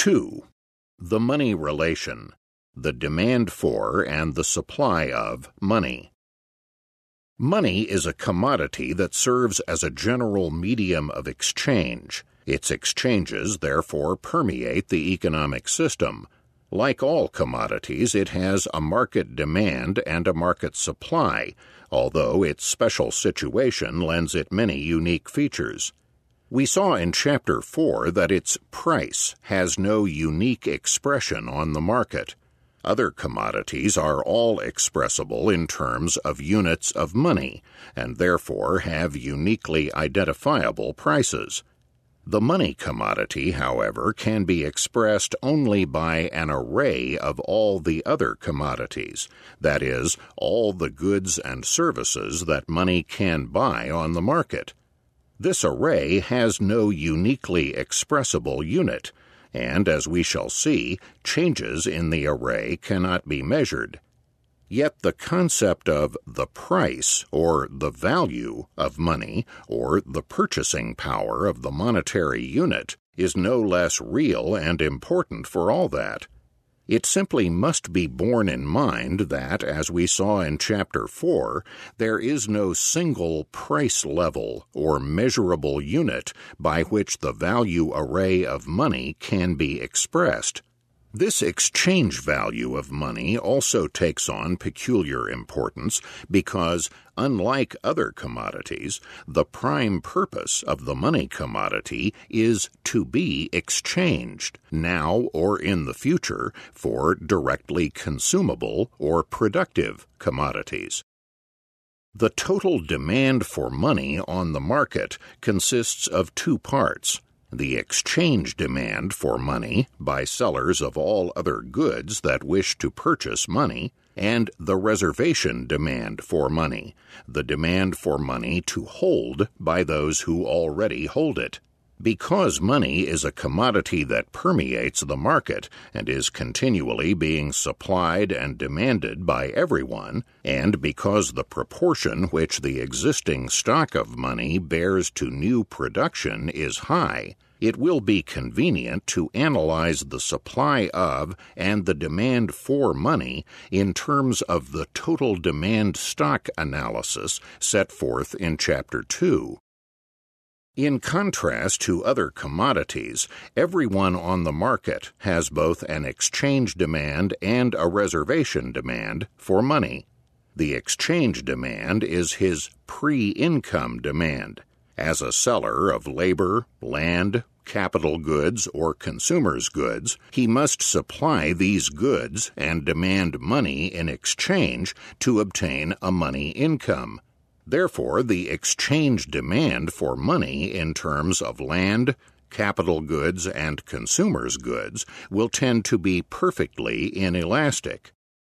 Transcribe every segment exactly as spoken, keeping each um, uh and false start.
two. The money relation, the demand for and the supply of money. Money is a commodity that serves as a general medium of exchange. Its exchanges, therefore, permeate the economic system. Like all commodities, it has a market demand and a market supply, although its special situation lends it many unique features. We saw in Chapter four that its price has no unique expression on the market. Other commodities are all expressible in terms of units of money, and therefore have uniquely identifiable prices. The money commodity, however, can be expressed only by an array of all the other commodities, that is, all the goods and services that money can buy on the market. This array has no uniquely expressible unit, and, as we shall see, changes in the array cannot be measured. Yet the concept of the price, or the value, of money, or the purchasing power of the monetary unit, is no less real and important for all that. It simply must be borne in mind that, as we saw in Chapter four, there is no single price level or measurable unit by which the value array of money can be expressed. This exchange value of money also takes on peculiar importance because, unlike other commodities, the prime purpose of the money commodity is to be exchanged, now or in the future, for directly consumable or productive commodities. The total demand for money on the market consists of two parts: the exchange demand for money by sellers of all other goods that wish to purchase money, and the reservation demand for money, the demand for money to hold by those who already hold it. Because money is a commodity that permeates the market and is continually being supplied and demanded by everyone, and because the proportion which the existing stock of money bears to new production is high, it will be convenient to analyze the supply of and the demand for money in terms of the total demand stock analysis set forth in Chapter two. In contrast to other commodities, everyone on the market has both an exchange demand and a reservation demand for money. The exchange demand is his pre-income demand. As a seller of labor, land, capital goods, or consumer's goods, he must supply these goods and demand money in exchange to obtain a money income. Therefore, the exchange demand for money in terms of land, capital goods, and consumer's goods will tend to be perfectly inelastic.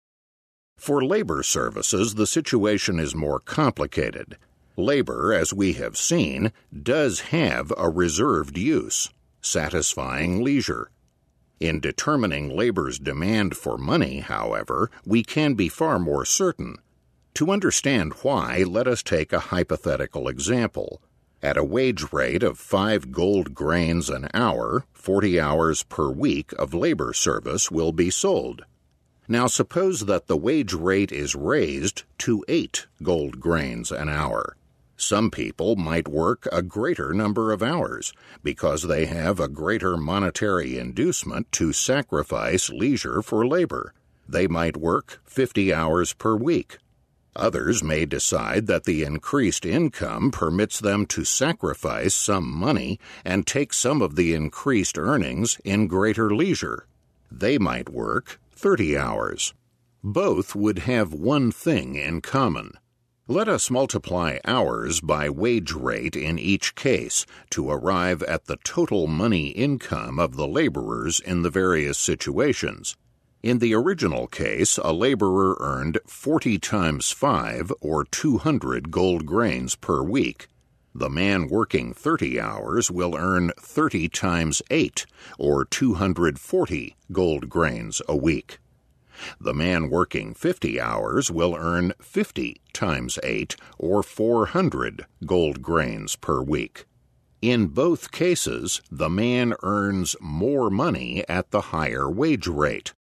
For labor services, the situation is more complicated. Labor, as we have seen, does have a reserved use, satisfying leisure. In determining labor's demand for money, however, we can be far more certain. To understand why, let us take a hypothetical example. At a wage rate of five gold grains an hour, forty hours per week of labor service will be sold. Now suppose that the wage rate is raised to eight gold grains an hour. Some people might work a greater number of hours because they have a greater monetary inducement to sacrifice leisure for labor. They might work fifty hours per week. Others may decide that the increased income permits them to sacrifice some money and take some of the increased earnings in greater leisure. They might work thirty hours. Both would have one thing in common. Let us multiply hours by wage rate in each case to arrive at the total money income of the laborers in the various situations. In the original case, a laborer earned forty times five, or two hundred gold grains per week. The man working thirty hours will earn thirty times eight, or two hundred forty gold grains a week. The man working fifty hours will earn fifty times eight, or four hundred gold grains per week. In both cases, the man earns more money at the higher wage rate.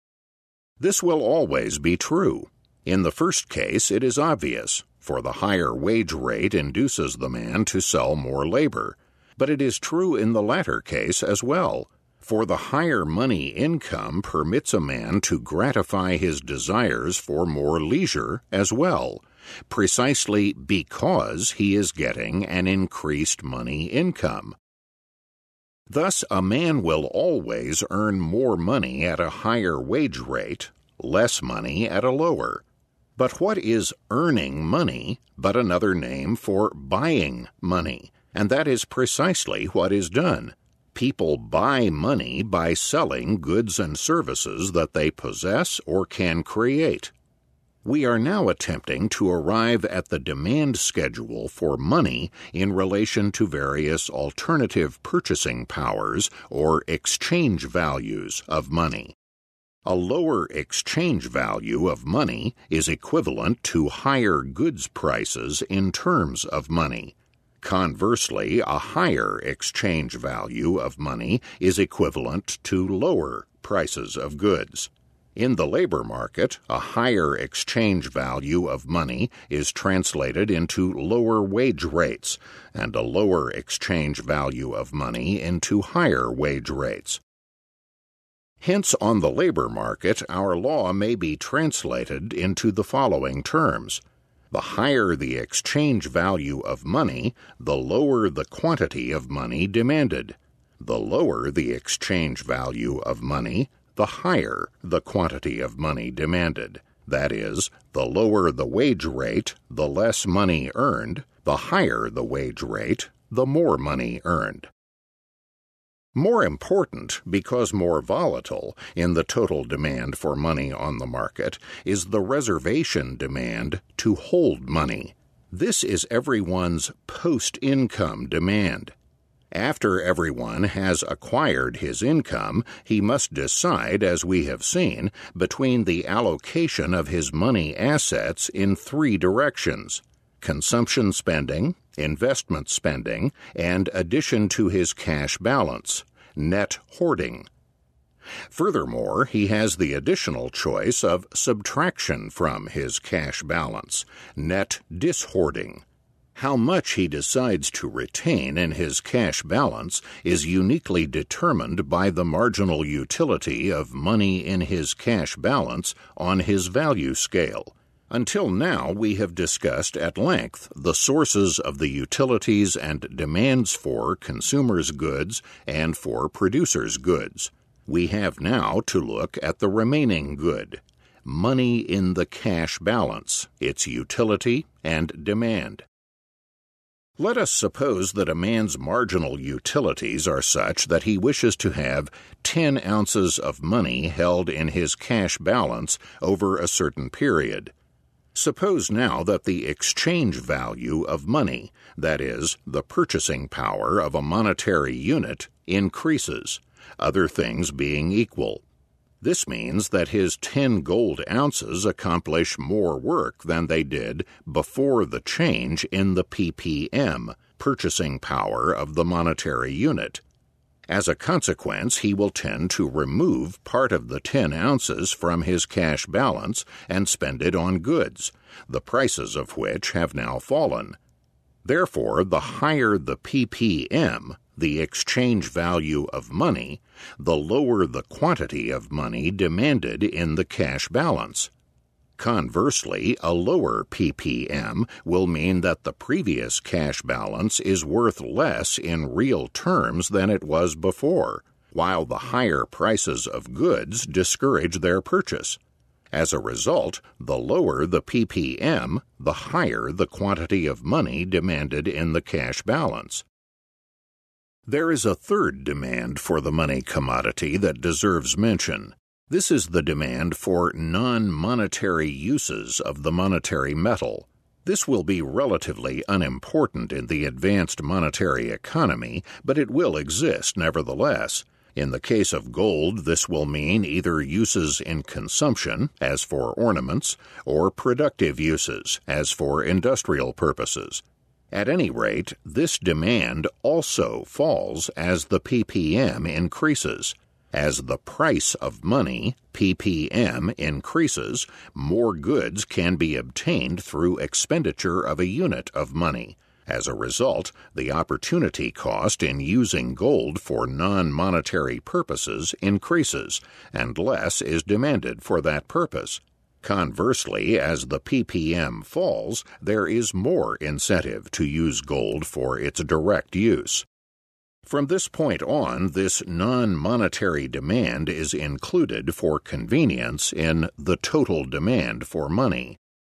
This will always be true. In the first case, it is obvious, for the higher wage rate induces the man to sell more labor. But it is true in the latter case as well, for the higher money income permits a man to gratify his desires for more leisure as well, precisely because he is getting an increased money income. Thus, a man will always earn more money at a higher wage rate, less money at a lower. But what is earning money but another name for buying money? And that is precisely what is done. People buy money by selling goods and services that they possess or can create. We are now attempting to arrive at the demand schedule for money in relation to various alternative purchasing powers or exchange values of money. A lower exchange value of money is equivalent to higher goods prices in terms of money. Conversely, a higher exchange value of money is equivalent to lower prices of goods. In the labor market, a higher exchange value of money is translated into lower wage rates, and a lower exchange value of money into higher wage rates. Hence, on the labor market, our law may be translated into the following terms. The higher the exchange value of money, the lower the quantity of money demanded. The lower the exchange value of money, the higher the quantity of money demanded. That is, the lower the wage rate, the less money earned. The higher the wage rate, the more money earned. More important, because more volatile, in the total demand for money on the market is the reservation demand to hold money. This is everyone's post-income demand. After everyone has acquired his income, he must decide, as we have seen, between the allocation of his money assets in three directions: consumption spending, investment spending, and addition to his cash balance, net hoarding. Furthermore, he has the additional choice of subtraction from his cash balance, net dishoarding. How much he decides to retain in his cash balance is uniquely determined by the marginal utility of money in his cash balance on his value scale. Until now, we have discussed at length the sources of the utilities and demands for consumers' goods and for producers' goods. We have now to look at the remaining good, money in the cash balance, its utility and demand. Let us suppose that a man's marginal utilities are such that he wishes to have ten ounces of money held in his cash balance over a certain period. Suppose now that the exchange value of money, that is, the purchasing power of a monetary unit, increases, other things being equal. This means that his ten gold ounces accomplish more work than they did before the change in the P P M, purchasing power of the monetary unit. As a consequence, he will tend to remove part of the ten ounces from his cash balance and spend it on goods, the prices of which have now fallen. Therefore, the higher the P P M, the exchange value of money, the lower the quantity of money demanded in the cash balance. Conversely, a lower P P M will mean that the previous cash balance is worth less in real terms than it was before, while the higher prices of goods discourage their purchase. As a result, the lower the P P M, the higher the quantity of money demanded in the cash balance. There is a third demand for the money commodity that deserves mention. This is the demand for non-monetary uses of the monetary metal. This will be relatively unimportant in the advanced monetary economy, but it will exist nevertheless. In the case of gold, this will mean either uses in consumption, as for ornaments, or productive uses, as for industrial purposes. At any rate, this demand also falls as the P P M increases. As the price of money, P P M, increases, more goods can be obtained through expenditure of a unit of money. As a result, the opportunity cost in using gold for non-monetary purposes increases, and less is demanded for that purpose. Conversely, as the P P M falls, there is more incentive to use gold for its direct use. From this point on, this non-monetary demand is included for convenience in the total demand for money.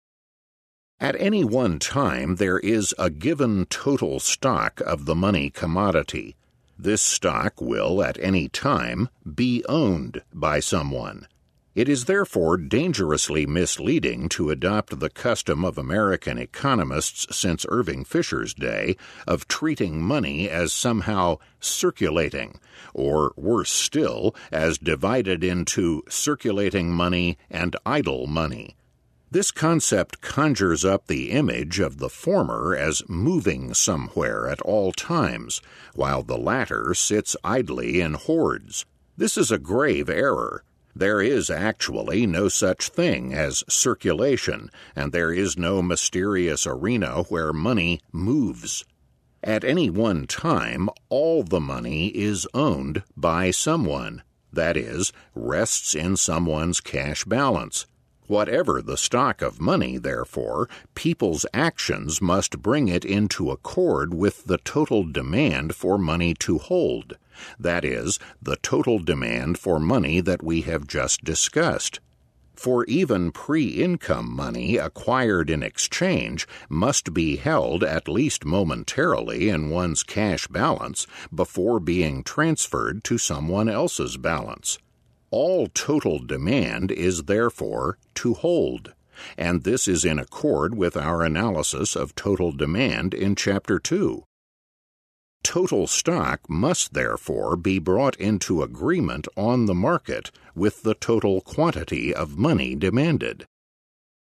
At any one time, there is a given total stock of the money commodity. This stock will, at any time, be owned by someone. It is therefore dangerously misleading to adopt the custom of American economists since Irving Fisher's day of treating money as somehow circulating, or worse still, as divided into circulating money and idle money. This concept conjures up the image of the former as moving somewhere at all times, while the latter sits idly in hoards. This is a grave error. There is actually no such thing as circulation, and there is no mysterious arena where money moves. At any one time, all the money is owned by someone, that is, rests in someone's cash balance. Whatever the stock of money, therefore, people's actions must bring it into accord with the total demand for money to hold, that is, the total demand for money that we have just discussed. For even pre-income money acquired in exchange must be held at least momentarily in one's cash balance before being transferred to someone else's balance. All total demand is therefore to hold, and this is in accord with our analysis of total demand in Chapter two. Total stock must therefore be brought into agreement on the market with the total quantity of money demanded.